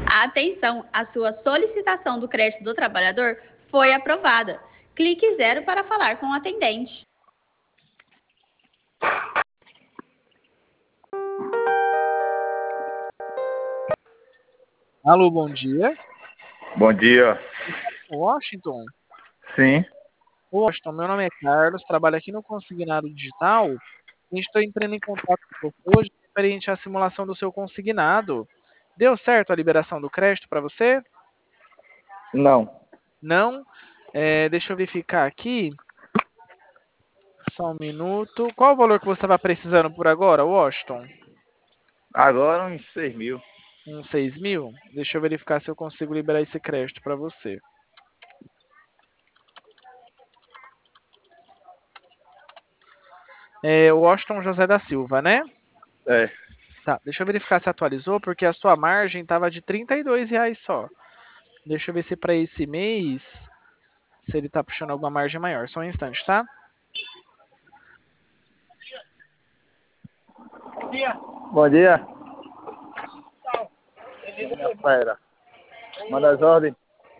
Atenção, a sua solicitação do crédito do trabalhador foi aprovada. Clique 0 para falar com o atendente. Alô, bom dia. Bom dia. Washington? Sim. Washington, meu nome é Carlos, trabalho aqui no Consignado Digital. E estou entrando em contato com você hoje referente à simulação do seu consignado. Deu certo a liberação do crédito para você? Não. Não? Deixa eu verificar aqui. Só um minuto. Qual o valor que você estava precisando por agora, Washington? Agora uns 6 mil. Uns 6 mil? Deixa eu verificar se eu consigo liberar esse crédito para você. Washington José da Silva, né? É. Tá, deixa eu verificar se atualizou, porque a sua margem estava de R$ 32 só. Deixa eu ver se para esse mês, se ele está puxando alguma margem maior. Só um instante, tá? Bom dia. Espera. Manda as ordens.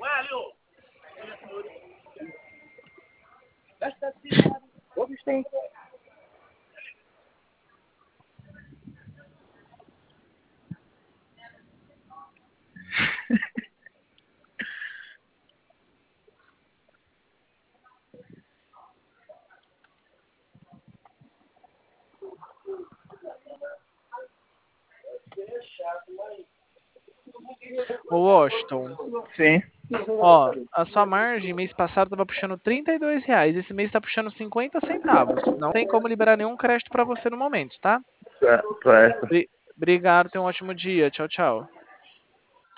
Ô Washington, Sim. ó, a sua margem mês passado estava puxando R$ 32. Esse mês está puxando 50 centavos. Não tem como liberar nenhum crédito para você no momento, tá? Certo. Obrigado, tenha um ótimo dia. Tchau, tchau.